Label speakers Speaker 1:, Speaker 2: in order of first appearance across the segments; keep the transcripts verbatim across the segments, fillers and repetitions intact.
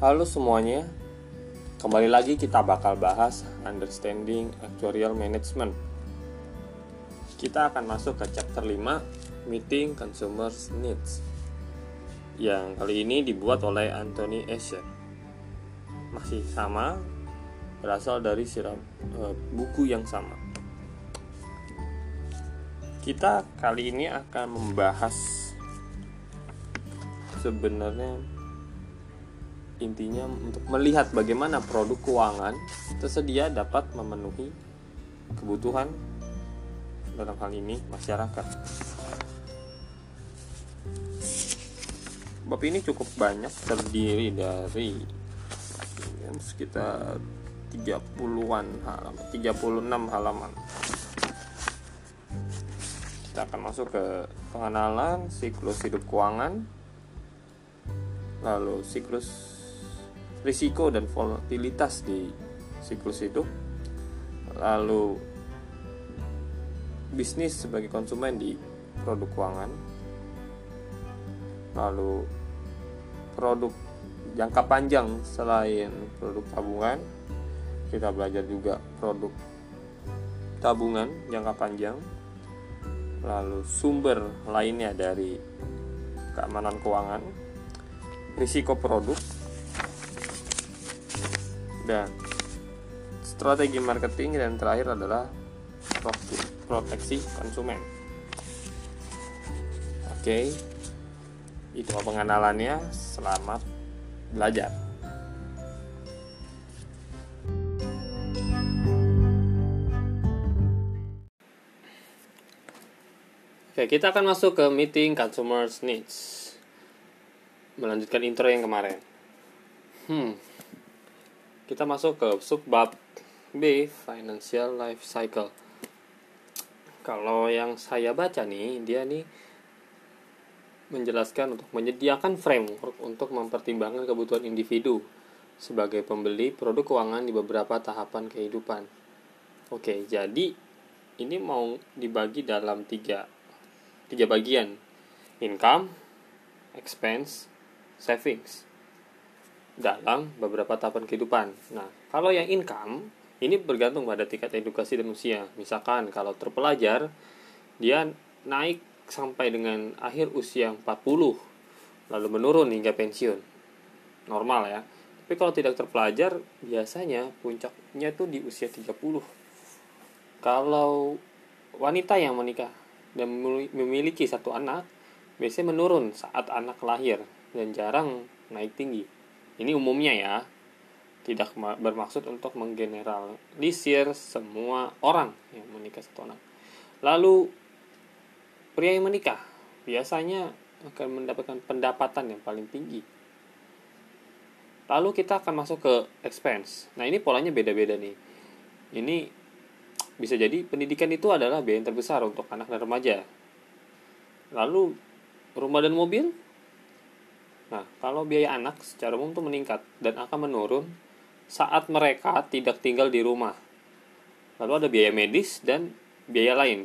Speaker 1: Halo semuanya, kembali lagi kita bakal bahas Understanding Actuarial Management. Kita akan masuk ke chapter lima, Meeting Consumers Needs, yang kali ini dibuat oleh Anthony Escher. Masih sama, berasal dari siram, uh, buku yang sama. Kita kali ini akan membahas sebenarnya intinya untuk melihat bagaimana produk keuangan tersedia dapat memenuhi kebutuhan dalam hal ini masyarakat. Bab ini cukup banyak, terdiri dari sekitar tiga puluhan halaman, tiga puluh enam halaman. Kita akan masuk ke pengenalan siklus hidup keuangan, lalu siklus risiko dan volatilitas di siklus hidup, lalu bisnis sebagai konsumen di produk keuangan, lalu produk jangka panjang selain produk tabungan. Kita belajar juga produk tabungan jangka panjang, lalu sumber lainnya dari keamanan keuangan, risiko produk, dan strategi marketing, dan terakhir adalah proteksi konsumen. Oke, itu pengenalannya. Selamat belajar. Oke, kita akan masuk ke Meeting Consumers Needs, melanjutkan intro yang kemarin. Hmm Kita masuk ke subbab B, Financial Life Cycle. Kalau yang saya baca nih, dia nih menjelaskan untuk menyediakan framework untuk mempertimbangkan kebutuhan individu sebagai pembeli produk keuangan di beberapa tahapan kehidupan. Oke, jadi ini mau dibagi dalam tiga, tiga bagian: income, expense, savings, dalam beberapa tahapan kehidupan. Nah, kalau yang income ini bergantung pada tingkat edukasi dan usia. Misalkan kalau terpelajar, dia naik sampai dengan akhir usia empat puluh, lalu menurun hingga pensiun. Normal ya. Tapi kalau tidak terpelajar, biasanya puncaknya itu di usia tiga puluh. Kalau wanita yang menikah dan memiliki satu anak, biasanya menurun saat anak lahir dan jarang naik tinggi. Ini umumnya ya, tidak bermaksud untuk menggeneralisir semua orang yang menikah satu anak. Lalu pria yang menikah biasanya akan mendapatkan pendapatan yang paling tinggi. Lalu kita akan masuk ke expense. Nah, ini polanya beda-beda nih. Ini bisa jadi pendidikan itu adalah biaya yang terbesar untuk anak dan remaja. Lalu rumah dan mobil. Nah, kalau biaya anak secara umum itu meningkat dan akan menurun saat mereka tidak tinggal di rumah. Lalu ada biaya medis dan biaya lain.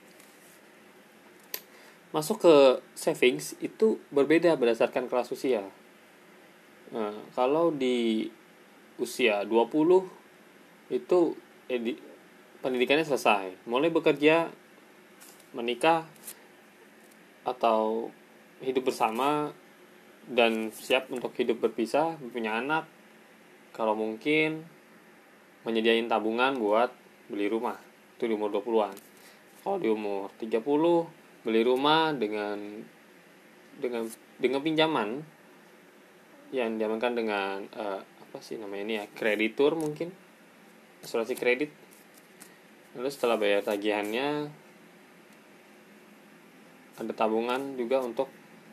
Speaker 1: Masuk ke savings itu berbeda berdasarkan kelas usia. Nah, kalau di usia dua puluh itu edi, pendidikannya selesai, mulai bekerja, menikah, atau hidup bersama dan siap untuk hidup berpisah, punya anak. Kalau mungkin menyediain tabungan buat beli rumah, itu di umur dua puluhan. Kalau di umur tiga puluh beli rumah dengan dengan dengan pinjaman yang diamankan dengan uh, apa sih namanya ini ya, kreditur mungkin, asuransi kredit. Lalu setelah bayar tagihannya, ada tabungan juga untuk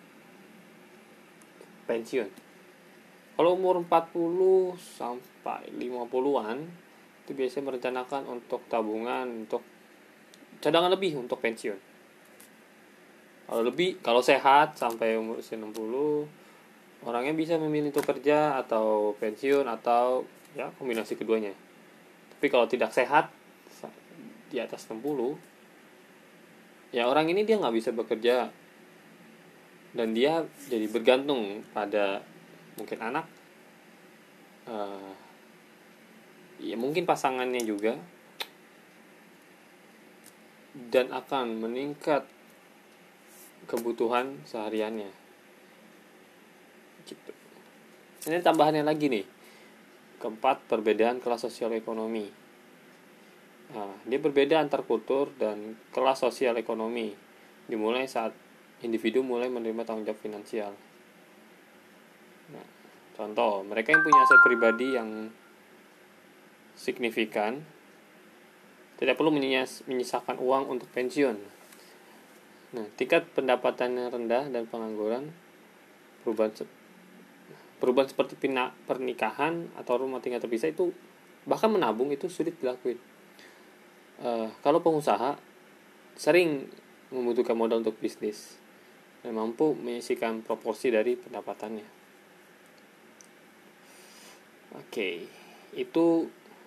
Speaker 1: pensiun. Kalau umur empat puluh sampai lima puluhan itu biasanya merencanakan untuk tabungan, untuk cadangan lebih untuk pensiun. Kalau lebih, kalau sehat sampai umur usia enam puluh, orangnya bisa memilih untuk kerja atau pensiun atau ya kombinasi keduanya. Tapi kalau tidak sehat di atas enam puluh, ya orang ini dia nggak bisa bekerja dan dia jadi bergantung pada mungkin anak uh, ya mungkin pasangannya juga, dan akan meningkat kebutuhan sehariannya gitu. Ini tambahannya lagi nih. Keempat, perbedaan kelas sosial ekonomi. Nah, dia berbeda antar kultur dan kelas sosial ekonomi, dimulai saat individu mulai menerima tanggung jawab finansial. Nah, contoh, mereka yang punya aset pribadi yang signifikan tidak perlu menyisakan uang untuk pensiun. Nah, tingkat pendapatannya rendah dan pengangguran, perubahan perubahan seperti pernikahan atau rumah tinggal terpisah itu, bahkan menabung itu sulit dilakuin. Uh, kalau pengusaha sering membutuhkan modal untuk bisnis dan mampu menyisihkan proporsi dari pendapatannya. Oke, okay. itu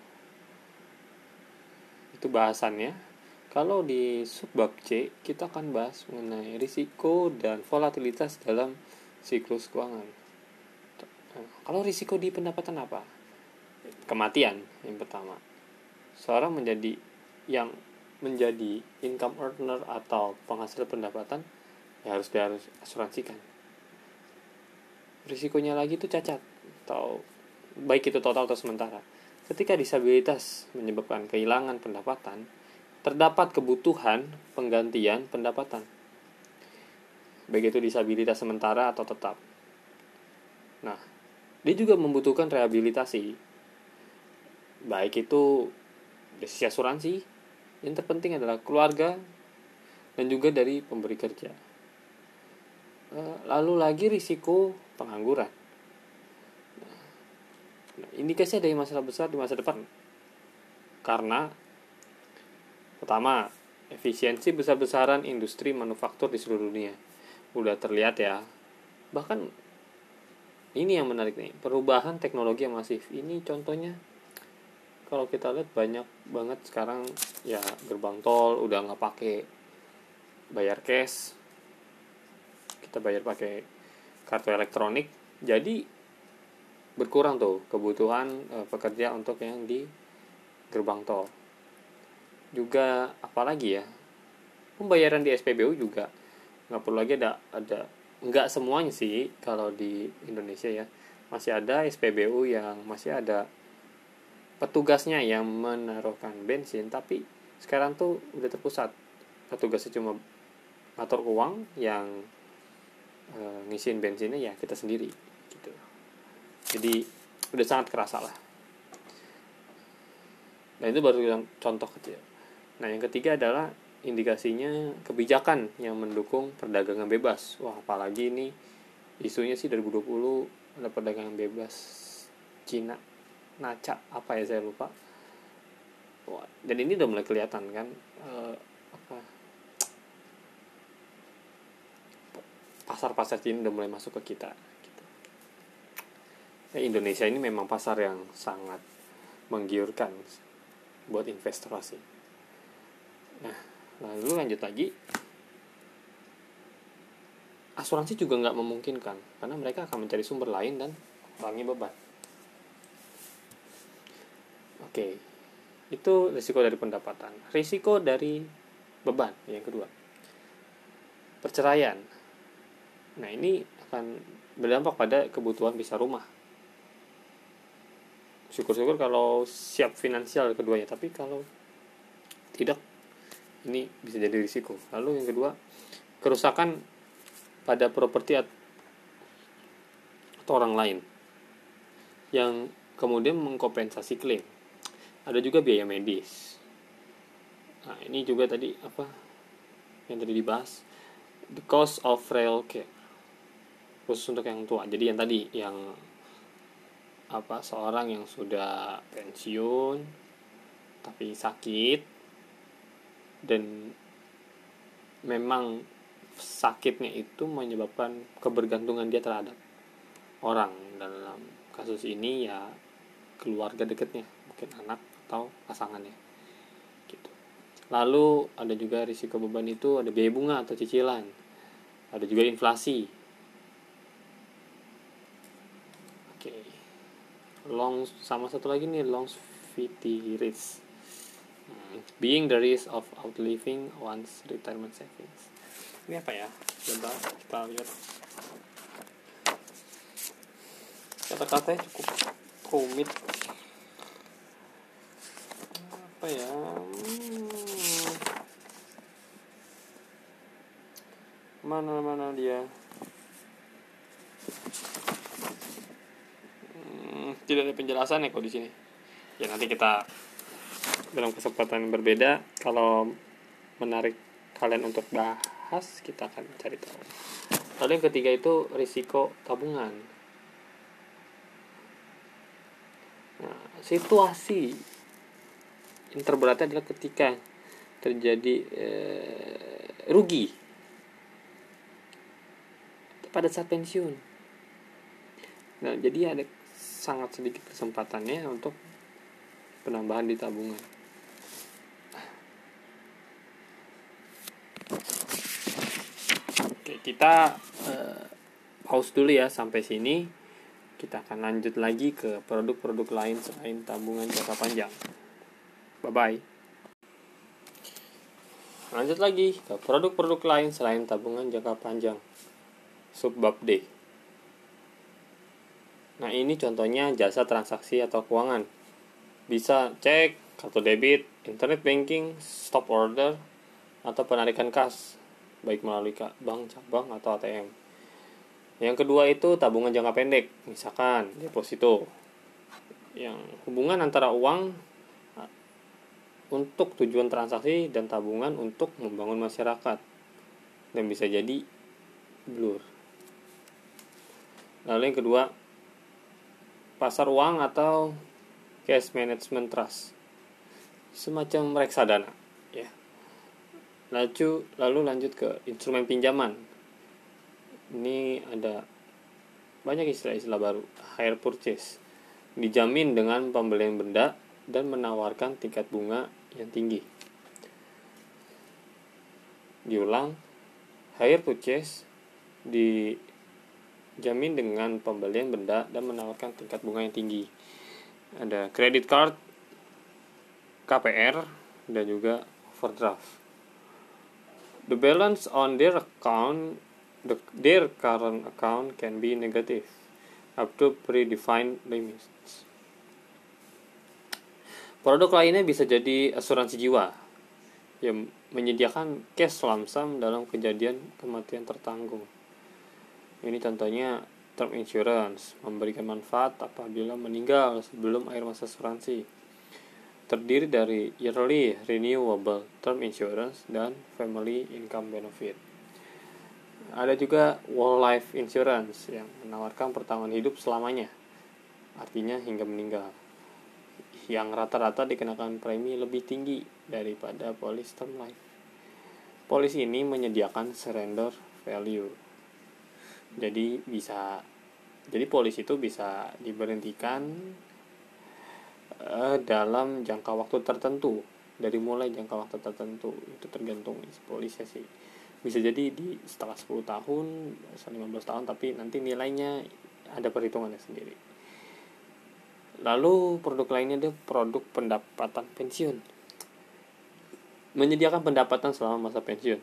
Speaker 1: itu bahasannya. Kalau di subbab C, kita akan bahas mengenai risiko dan volatilitas dalam siklus keuangan. Nah, kalau risiko di pendapatan apa? Kematian yang pertama. Seorang menjadi yang menjadi income earner atau penghasil pendapatan, ya harus dia harus asuransikan. Risikonya lagi itu cacat, atau baik itu total atau sementara. Ketika disabilitas menyebabkan kehilangan pendapatan, terdapat kebutuhan penggantian pendapatan, baik itu disabilitas sementara atau tetap. Nah, dia juga membutuhkan rehabilitasi, baik itu dari sisi asuransi, yang terpenting adalah keluarga, dan juga dari pemberi kerja. Lalu lagi risiko pengangguran. Nah, indikasi ada masalah besar di masa depan. Karena pertama, efisiensi besar-besaran industri manufaktur di seluruh dunia udah terlihat ya. Bahkan ini yang menarik nih, perubahan teknologi yang masif. Ini contohnya kalau kita lihat banyak banget sekarang ya, gerbang tol udah nggak pakai bayar cash, kita bayar pakai kartu elektronik. Jadi berkurang tuh kebutuhan e, pekerja untuk yang di gerbang tol. Juga apalagi ya, pembayaran di S P B U juga nggak perlu lagi ada ada nggak semuanya sih kalau di Indonesia ya, masih ada S P B U yang masih ada petugasnya yang menaruhkan bensin, tapi sekarang tuh udah terpusat, petugasnya cuma ngatur uang, yang e, ngisiin bensinnya ya kita sendiri gitu. Jadi udah sangat kerasa lah. Nah, itu baru yang contoh kecil. Nah, yang ketiga adalah indikasinya kebijakan yang mendukung perdagangan bebas. Wah, apalagi ini isunya sih dua ribu dua puluh ada perdagangan bebas Cina, Naca, apa ya saya lupa. Wah, dan ini udah mulai kelihatan kan eh, apa pasar-pasar Cina udah mulai masuk ke kita gitu. Ya, Indonesia ini memang pasar yang sangat menggiurkan buat investasi. Nah, lalu lanjut lagi, asuransi juga nggak memungkinkan karena mereka akan mencari sumber lain dan kurangi beban. Oke, itu risiko dari pendapatan. Risiko dari beban yang kedua, perceraian. Nah, ini akan berdampak pada kebutuhan pisah rumah. Syukur-syukur kalau siap finansial keduanya, tapi kalau tidak, ini bisa jadi risiko. Lalu yang kedua, kerusakan pada properti atau orang lain yang kemudian mengkompensasi klaim. Ada juga biaya medis. Nah, ini juga tadi apa yang tadi dibahas, the cost of frail care, khusus untuk yang tua. Jadi yang tadi yang apa, seorang yang sudah pensiun tapi sakit, dan memang sakitnya itu menyebabkan kebergantungan dia terhadap orang. Dalam kasus ini ya keluarga dekatnya, mungkin anak atau pasangannya gitu. Lalu ada juga risiko beban itu ada biaya bunga atau cicilan, ada juga inflasi. Oke, long sama satu lagi nih, longevity risk, being the risk of outliving one's retirement savings. Ini apa ya? Coba kita lihat. Kata-katanya cukup rumit. Apa ya? Hmm. Mana-mana dia? Hmm, tidak ada penjelasan ya kok di sini. Ya nanti kita dalam kesempatan yang berbeda, kalau menarik kalian untuk bahas, kita akan cari tahu. Lalu yang ketiga itu risiko tabungan. Nah, situasi yang terberatnya adalah ketika terjadi eh, rugi pada saat pensiun. Nah, jadi ada sangat sedikit kesempatannya untuk penambahan di tabungan. Oke, kita uh, pause dulu ya sampai sini. Kita akan lanjut lagi ke produk-produk lain selain tabungan jangka panjang. Bye-bye. Lanjut lagi ke produk-produk lain selain tabungan jangka panjang. Subbab D. Nah, ini contohnya jasa transaksi atau keuangan. Bisa cek, kartu debit, internet banking, stop order, atau penarikan kas, baik melalui bank cabang atau A T M. Yang kedua itu tabungan jangka pendek, misalkan deposito. Yang hubungan antara uang untuk tujuan transaksi dan tabungan untuk membangun masyarakat, dan bisa jadi blur. Lalu yang kedua, pasar uang atau cash management trust, semacam reksadana, ya. Lalu lalu lanjut ke instrumen pinjaman. Ini ada banyak istilah-istilah baru. Hire purchase, dijamin dengan pembelian benda dan menawarkan tingkat bunga yang tinggi. Diulang, hire purchase, di jamin dengan pembelian benda dan menawarkan tingkat bunga yang tinggi. Ada credit card, K P R, dan juga overdraft. The balance on their account, the, their current account can be negative up to predefined limits. Produk lainnya bisa jadi asuransi jiwa yang menyediakan cash lump sum dalam kejadian kematian tertanggung. Ini contohnya term insurance, memberikan manfaat apabila meninggal sebelum akhir masa asuransi. Terdiri dari yearly renewable term insurance dan family income benefit. Ada juga whole life insurance yang menawarkan pertanggungan hidup selamanya, artinya hingga meninggal, yang rata-rata dikenakan premi lebih tinggi daripada polis term life. Polis ini menyediakan surrender value. Jadi bisa, jadi polis itu bisa diberhentikan uh, dalam jangka waktu tertentu. Dari mulai jangka waktu tertentu, itu tergantung isi polisnya sih. Bisa jadi di setelah sepuluh tahun, lima belas tahun, tapi nanti nilainya ada perhitungannya sendiri. Lalu produk lainnya ada produk pendapatan pensiun, menyediakan pendapatan selama masa pensiun.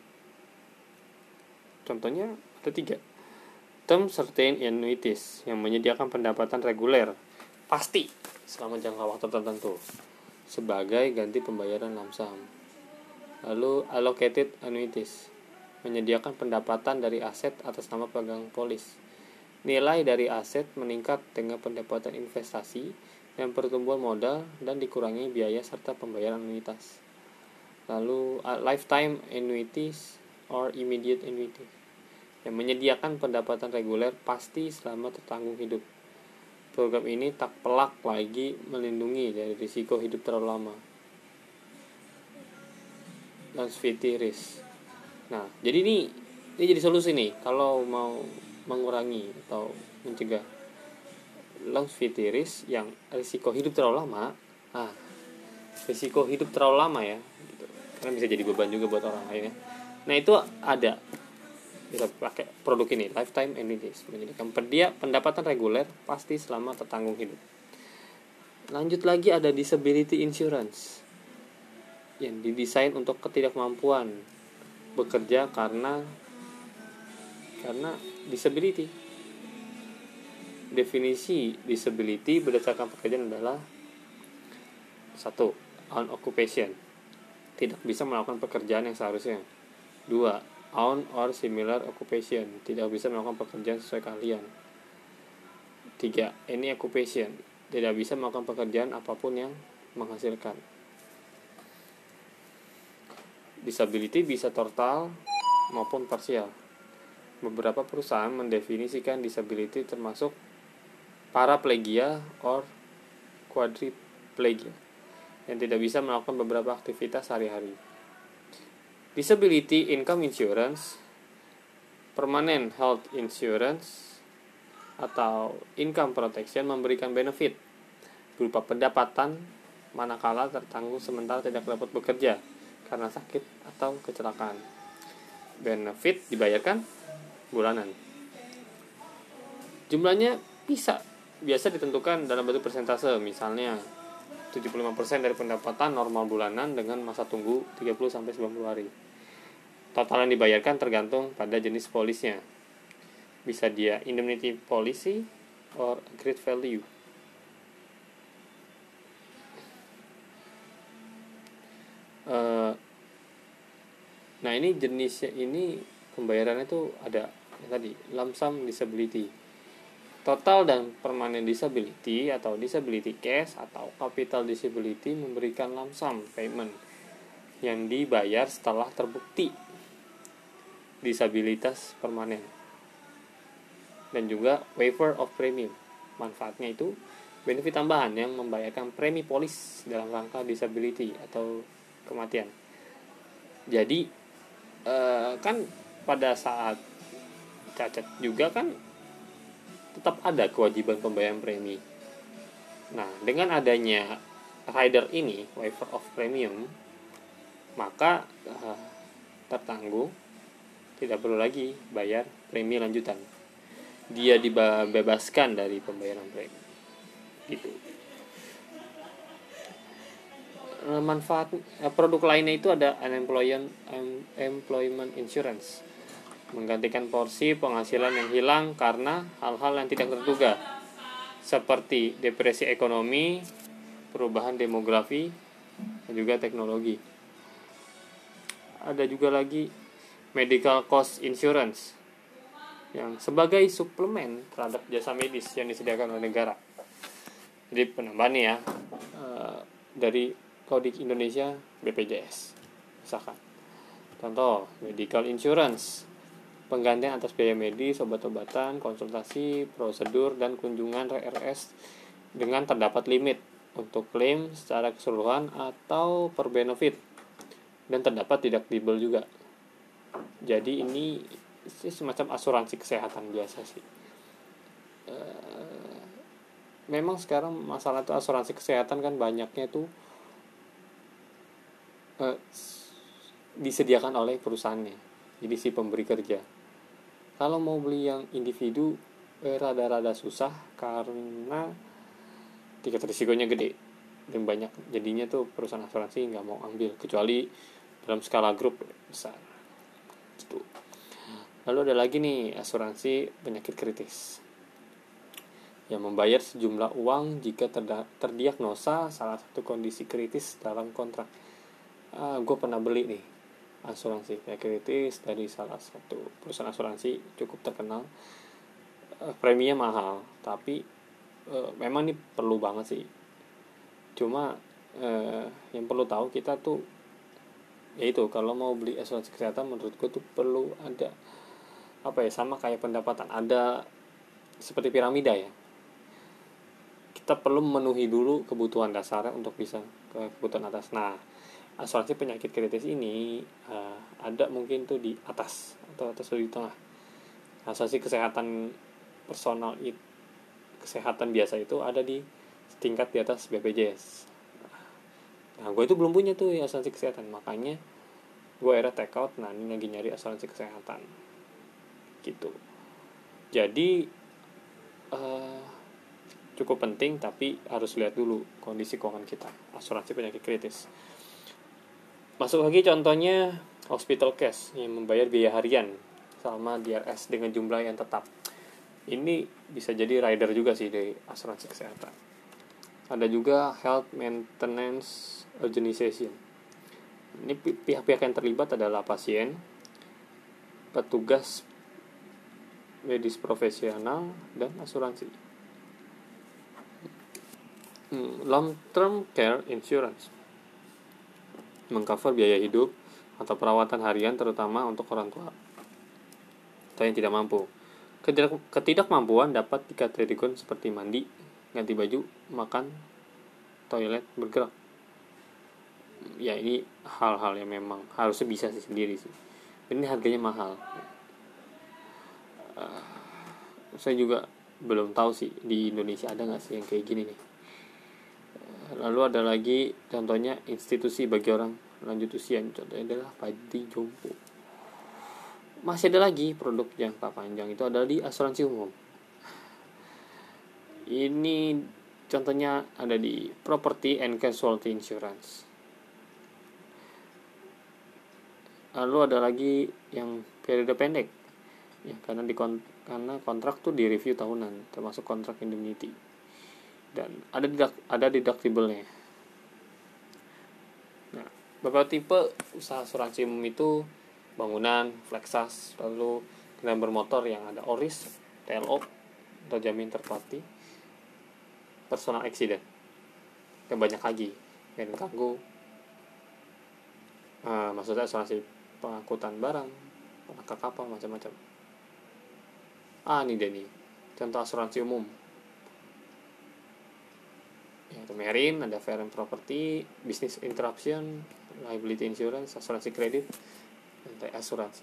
Speaker 1: Contohnya ada tiga. Term certain annuities yang menyediakan pendapatan reguler pasti selama jangka waktu tertentu sebagai ganti pembayaran lump sum. Lalu allocated annuities menyediakan pendapatan dari aset atas nama pegang polis. Nilai dari aset meningkat dengan pendapatan investasi dan pertumbuhan modal dan dikurangi biaya serta pembayaran anuitas. Lalu lifetime annuities or immediate annuities yang menyediakan pendapatan reguler pasti selama tertanggung hidup. Program ini tak pelak lagi melindungi dari risiko hidup terlalu lama. Longevity risk. Nah, jadi ini ini jadi solusi nih kalau mau mengurangi atau mencegah longevity risk yang risiko hidup terlalu lama. Ah, risiko hidup terlalu lama ya, gitu. Karena bisa jadi beban juga buat orang lain ya. Nah, itu ada bisa pakai produk ini, lifetime annuities, menyediakan pendia pendapatan reguler pasti selama tertanggung hidup. Lanjut lagi ada disability insurance yang didesain untuk ketidakmampuan bekerja karena karena disability. Definisi disability berdasarkan pekerjaan adalah satu, on occupation, tidak bisa melakukan pekerjaan yang seharusnya. Dua, own or similar occupation, tidak bisa melakukan pekerjaan sesuai keahlian. Tiga, any occupation, tidak bisa melakukan pekerjaan apapun yang menghasilkan. Disability bisa total maupun parsial. Beberapa perusahaan mendefinisikan disability termasuk paraplegia or quadriplegia yang tidak bisa melakukan beberapa aktivitas sehari-hari. Disability income insurance, permanent health insurance, atau income protection memberikan benefit berupa pendapatan manakala tertanggung sementara tidak dapat bekerja karena sakit atau kecelakaan. Benefit dibayarkan bulanan. Jumlahnya bisa biasa ditentukan dalam bentuk persentase, misalnya tujuh puluh lima persen dari pendapatan normal bulanan dengan masa tunggu tiga puluh sampai sembilan puluh hari. Total yang dibayarkan tergantung pada jenis polisnya. Bisa dia indemnity policy or agreed value. Uh, nah ini jenisnya ini pembayarannya tuh ada ya tadi lump sum disability, total dan permanent disability atau disability cash atau capital disability memberikan lump sum payment yang dibayar setelah terbukti disabilitas permanen. Dan juga waiver of premium, manfaatnya itu benefit tambahan yang membayarkan premi polis dalam rangka disability atau kematian. Jadi eh, kan pada saat cacat juga kan tetap ada kewajiban pembayaran premi. Nah, dengan adanya rider ini, waiver of premium, maka eh, tertanggung tidak perlu lagi bayar premi lanjutan. Dia dibebaskan dari pembayaran premi. Gitu. Manfaat produk lainnya itu ada unemployment employment insurance, menggantikan porsi penghasilan yang hilang karena hal-hal yang tidak terduga seperti depresi ekonomi, perubahan demografi, dan juga teknologi. Ada juga lagi medical cost insurance yang sebagai suplemen terhadap jasa medis yang disediakan oleh negara. Jadi penambahan nih ya dari Kodik Indonesia B P J S misalkan. Contoh medical insurance, penggantian atas biaya medis, obat-obatan, konsultasi, prosedur, dan kunjungan R S dengan terdapat limit untuk klaim secara keseluruhan atau per benefit, dan terdapat deductible juga. Jadi ini semacam asuransi kesehatan biasa sih. E, memang sekarang masalah itu asuransi kesehatan kan banyaknya tuh e, disediakan oleh perusahaannya, jadi si pemberi kerja. Kalau mau beli yang individu eh, rada-rada susah karena tingkat risikonya gede dan banyak, jadinya tuh perusahaan asuransi nggak mau ambil kecuali dalam skala grup besar. Gitu. Lalu ada lagi nih asuransi penyakit kritis yang membayar sejumlah uang jika terda- terdiagnosa salah satu kondisi kritis dalam kontrak. Ah, gue pernah beli nih asuransi penyakit kritis dari salah satu perusahaan asuransi cukup terkenal. E, preminya mahal, tapi e, memang ini perlu banget sih. Cuma e, yang perlu tahu kita tuh yaitu kalau mau beli asuransi kesehatan menurut gue tuh perlu ada apa ya, sama kayak pendapatan, ada seperti piramida ya. Kita perlu memenuhi dulu kebutuhan dasarnya untuk bisa ke kebutuhan atas. Nah, asuransi penyakit kritis ini uh, ada mungkin tuh di atas atau atas di tengah. Asuransi kesehatan personal itu, kesehatan biasa itu ada di tingkat di atas B P J S. Nah, gue itu belum punya tuh asuransi kesehatan, makanya gue akhirnya take out. Nah, ini lagi nyari asuransi kesehatan. gitu. Jadi uh, cukup penting, tapi harus lihat dulu kondisi keuangan kita. Asuransi penyakit kritis. Masuk lagi contohnya hospital cash yang membayar biaya harian selama D R S dengan jumlah yang tetap. Ini bisa jadi rider juga sih dari asuransi kesehatan. Ada juga health maintenance organization. Ini pihak-pihak yang terlibat adalah pasien, petugas medis profesional, dan asuransi. Long term care insurance mengcover biaya hidup atau perawatan harian terutama untuk orang tua atau yang tidak mampu. Ketidak, ketidakmampuan dapat dikategorikan seperti mandi, ganti baju, makan, toilet, bergerak. Ya ini hal-hal yang memang harusnya bisa sih sendiri sih. Ini harganya mahal. Uh, saya juga belum tahu sih di Indonesia ada nggak sih yang kayak gini nih. Lalu ada lagi contohnya institusi bagi orang lanjut usia, contohnya adalah Panti Jompo. Masih ada lagi produk jangka panjang, itu adalah di asuransi umum. Ini contohnya ada di property and casualty insurance. Lalu ada lagi yang periode pendek, ya karena di karena kontrak tuh di review tahunan, termasuk kontrak indemnity. Dan ada ada deductible-nya. Nah, beberapa tipe usaha asuransi umum itu bangunan, Flexas, lalu kendaraan bermotor yang ada O R I S, T L O atau jamin third party, personal accident, dan banyak lagi, dan kargo, uh, maksudnya asuransi pengangkutan barang, pengangkut kapal, macam-macam. Ah, ini deh nih, contoh asuransi umum. Yaitu marine, ada fire and property, business interruption, liability insurance, asuransi kredit, dan asuransi.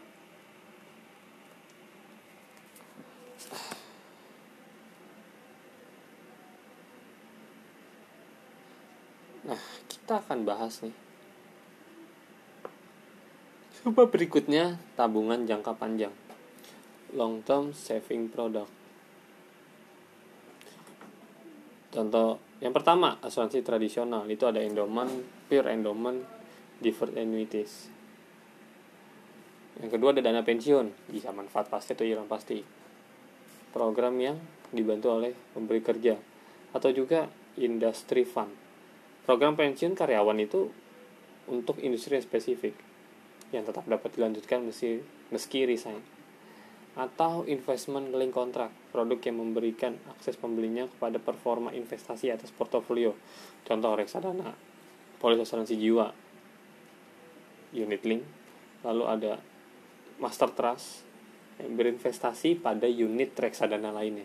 Speaker 1: Nah, kita akan bahas nih. Coba berikutnya, tabungan jangka panjang, long term saving product. Contoh yang pertama, asuransi tradisional, itu ada endowment, pure endowment, deferred annuities. Yang kedua ada dana pensiun, bisa manfaat pasti atau iuran pasti. Program yang dibantu oleh pemberi kerja, atau juga industry fund. Program pensiun karyawan itu untuk industri yang spesifik, yang tetap dapat dilanjutkan meski, meski resign. Atau investment link contract, produk yang memberikan akses pembelinya kepada performa investasi atas portofolio. Contoh reksadana, polis asuransi jiwa, unit link. Lalu ada master trust yang berinvestasi pada unit reksadana lainnya.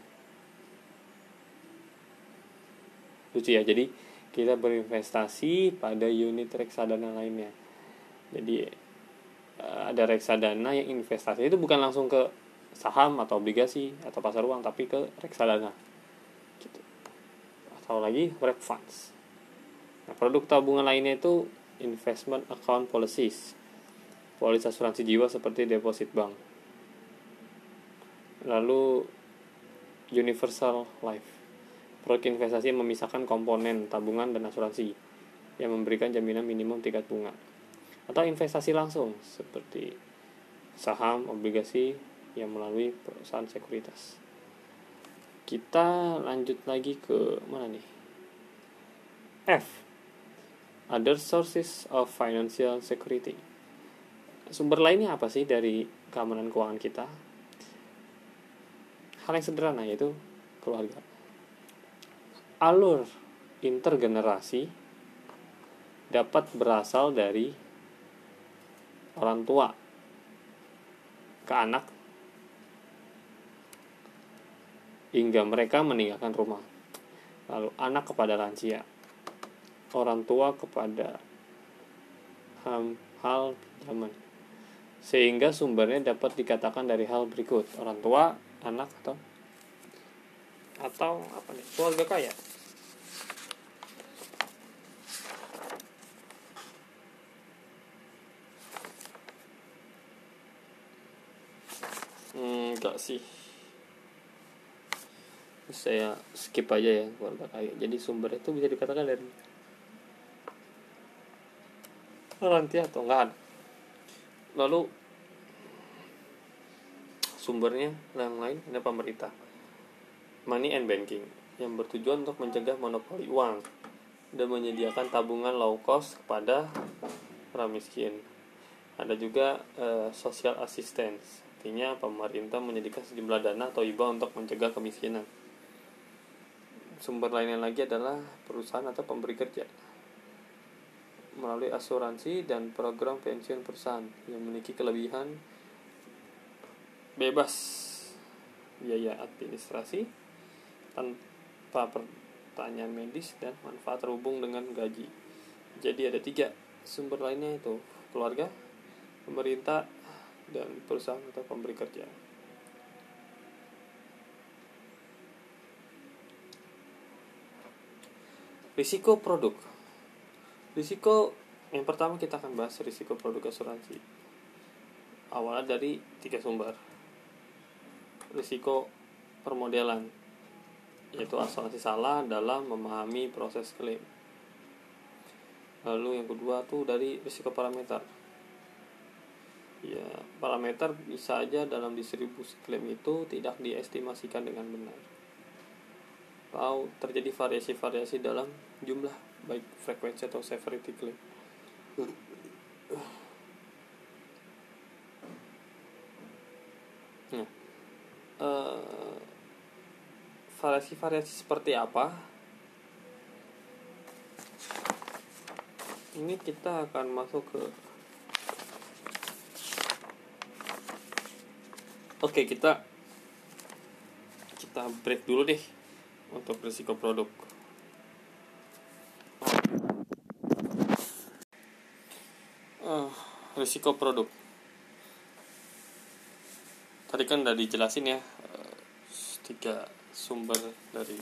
Speaker 1: Lucu ya, jadi kita berinvestasi pada unit reksadana lainnya. Jadi ada reksadana yang investasi itu bukan langsung ke saham atau obligasi atau pasar uang, tapi ke reksadana gitu. Atau lagi wrap funds. Nah, produk tabungan lainnya itu investment account policies, polis asuransi jiwa seperti deposit bank. Lalu universal life, produk investasi yang memisahkan komponen tabungan dan asuransi yang memberikan jaminan minimum tingkat bunga. Atau investasi langsung seperti saham, obligasi yang melalui perusahaan sekuritas. Kita lanjut lagi ke mana nih? F. Other sources of financial security. Sumber lainnya apa sih dari keamanan keuangan kita? Hal yang sederhana, yaitu keluarga. Alur intergenerasi dapat berasal dari orang tua ke anak hingga mereka meninggalkan rumah. Lalu anak kepada lansia, orang tua kepada hal zaman. Sehingga sumbernya dapat dikatakan dari hal berikut: orang tua, anak, atau atau apa nih? Keluarga kaya. Hmm. enggak sih, saya skip aja ya keluarga kaya. Jadi sumber itu bisa dikatakan dari rantai atau enggak ada. Lalu sumbernya yang lain ada pemerintah, money and banking, yang bertujuan untuk mencegah monopoli uang dan menyediakan tabungan low cost kepada para miskin. Ada juga eh, social assistance, artinya pemerintah menyediakan sejumlah dana atau hibah untuk mencegah kemiskinan. Sumber lainnya lagi adalah perusahaan atau pemberi kerja melalui asuransi dan program pensiun perusahaan yang memiliki kelebihan bebas biaya administrasi tanpa pertanyaan medis dan manfaat terhubung dengan gaji. Jadi ada tiga sumber lainnya, itu keluarga, pemerintah, dan perusahaan atau pemberi kerja. Risiko produk. Risiko yang pertama kita akan bahas risiko produk asuransi. Awalnya dari tiga sumber. Risiko permodelan, yaitu asuransi salah dalam memahami proses klaim. Lalu yang kedua tuh dari risiko parameter. Ya, parameter bisa aja dalam distribusi klaim itu tidak diestimasikan dengan benar, atau terjadi variasi-variasi dalam jumlah baik frekuensi atau severity klaim. Nah, uh, variasi-variasi seperti apa? Ini kita akan masuk ke Oke, kita kita break dulu deh untuk risiko produk. Uh, risiko produk. Tadi kan udah dijelasin ya, uh, tiga sumber dari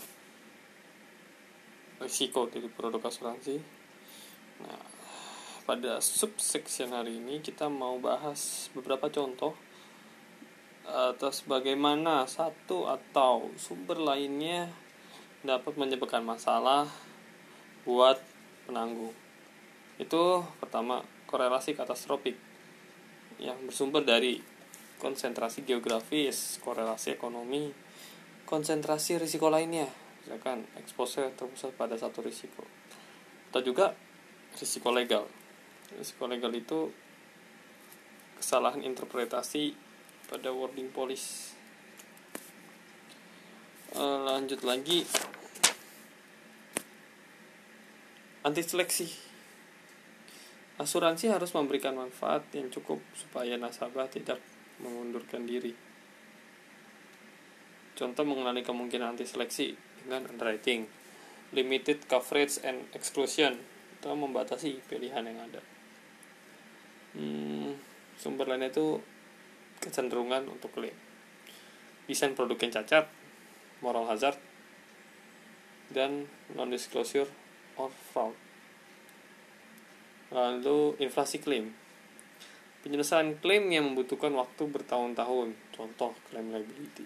Speaker 1: risiko dari produk asuransi. Nah, pada subsection hari ini kita mau bahas beberapa contoh atas bagaimana satu atau sumber lainnya dapat menyebabkan masalah buat penanggung. Itu pertama, korelasi katastrofik yang bersumber dari konsentrasi geografis, korelasi ekonomi, konsentrasi risiko lainnya, misalkan exposure terpusat pada satu risiko. Atau juga risiko legal. Risiko legal itu kesalahan interpretasi pada wording polis. E, lanjut lagi, anti seleksi. Asuransi harus memberikan manfaat yang cukup supaya nasabah tidak mengundurkan diri. Contoh mengenali kemungkinan anti seleksi dengan underwriting, limited coverage and exclusion, atau membatasi pilihan yang ada. Hmm, sumber lainnya itu kecenderungan untuk klaim, desain produk yang cacat, moral hazard, dan non-disclosure or fraud. Lalu inflasi klaim, penyelesaian klaim yang membutuhkan waktu bertahun-tahun, contoh klaim liability.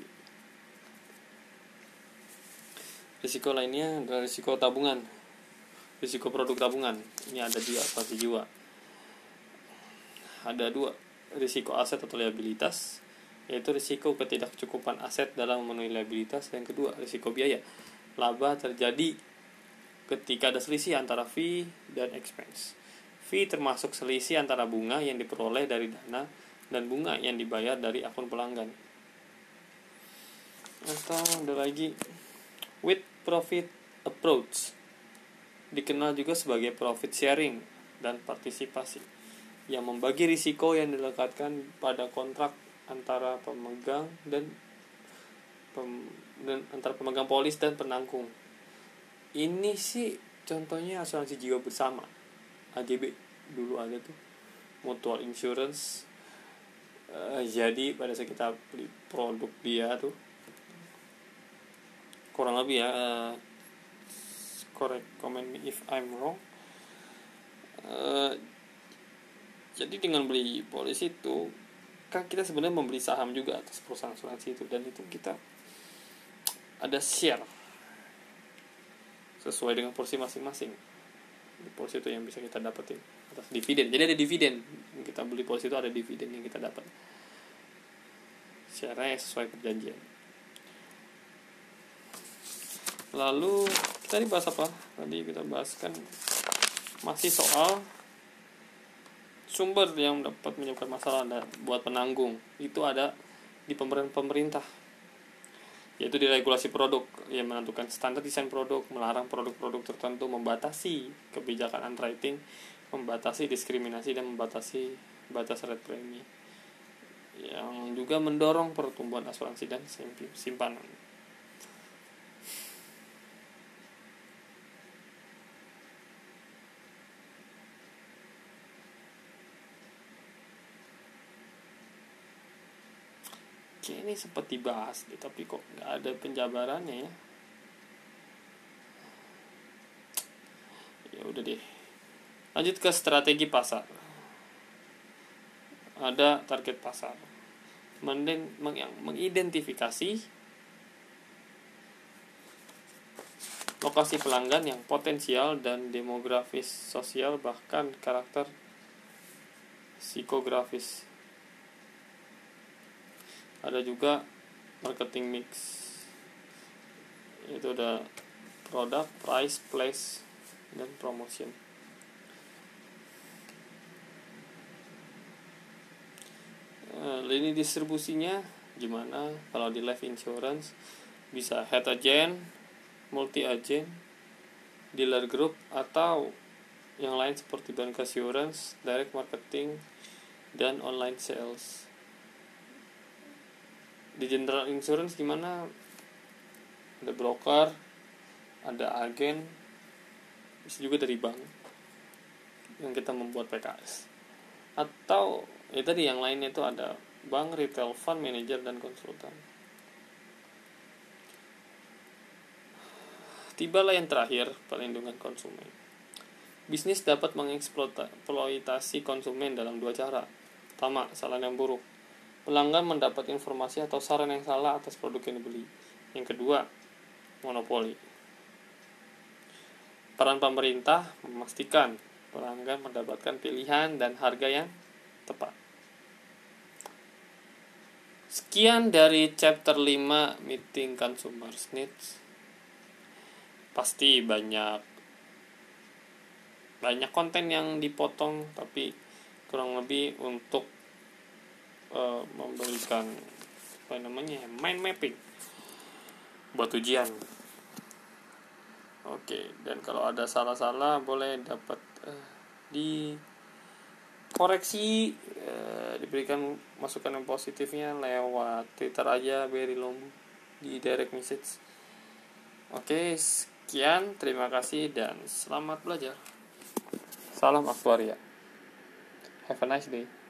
Speaker 1: Risiko lainnya adalah risiko tabungan, risiko produk tabungan. Ini ada di asuransi jiwa. Ada dua, risiko aset atau liabilitas, yaitu risiko ketidakcukupan aset dalam memenuhi liabilitas. Yang kedua, risiko biaya, laba terjadi ketika ada selisih antara fee dan expense. Fee termasuk selisih antara bunga yang diperoleh dari dana dan bunga yang dibayar dari akun pelanggan. Atau ada lagi with profit approach, dikenal juga sebagai profit sharing dan partisipasi, yang membagi risiko yang dilekatkan pada kontrak antara pemegang dan, pem, dan antara pemegang polis dan penanggung. Ini sih contohnya asuransi jiwa bersama, A G B dulu ada tuh, mutual insurance. Uh, jadi pada saat kita beli produk dia tuh kurang lebih ya, uh, correct comment me if I'm wrong. Uh, Jadi dengan beli polis itu kan kita sebenarnya membeli saham juga atas perusahaan asuransi itu, dan itu kita ada share sesuai dengan porsi masing-masing. Porsi itu yang bisa kita dapetin atas dividen. Jadi ada dividen, kita beli polisi itu ada dividen yang kita dapat. Share-nya sesuai perjanjian. Lalu kita dibahas apa? Tadi kita bahas kan masih soal sumber yang dapat menyebabkan masalah buat penanggung. Itu ada di pemerintah, yaitu di regulasi produk yang menentukan standar desain produk, melarang produk-produk tertentu, membatasi kebijakan underwriting, membatasi diskriminasi, dan membatasi batas rate premi, yang juga mendorong pertumbuhan asuransi dan simpanan. Oke, ini sempat dibahas nih, tapi kok nggak ada penjabarannya ya. Ya udah deh. Lanjut ke strategi pasar. Ada target pasar. Mending meng, mengidentifikasi lokasi pelanggan yang potensial dan demografis, sosial, bahkan karakter psikografis. Ada juga marketing mix, itu ada produk, price, place, dan promotion. Nah, lini distribusinya gimana? Kalau di life insurance bisa head agent, multi agent, dealer group, atau yang lain seperti bank assurance, direct marketing, dan online sales. Di general insurance gimana? Ada broker, ada agen, bisa juga dari bank yang kita membuat P K S. Atau ya tadi yang lainnya itu ada bank, retail, fund manager, dan konsultan. Tibalah yang terakhir, perlindungan konsumen. Bisnis dapat mengeksploitasi konsumen dalam dua cara. Pertama, saran yang buruk. Pelanggan mendapat informasi atau saran yang salah atas produk yang dibeli. Yang kedua, monopoli. Peran pemerintah memastikan pelanggan mendapatkan pilihan dan harga yang tepat. Sekian dari chapter lima Meeting Consumer Needs. Pasti banyak banyak konten yang dipotong, tapi kurang lebih untuk Uh, memberikan apa namanya mind mapping buat ujian. Oke, dan kalau ada salah-salah boleh dapat uh, dikoreksi, uh, diberikan masukan yang positifnya lewat Twitter aja, Berry Lombo, di direct message. Oke, sekian, terima kasih dan selamat belajar. Salam aktuaria. Have a nice day.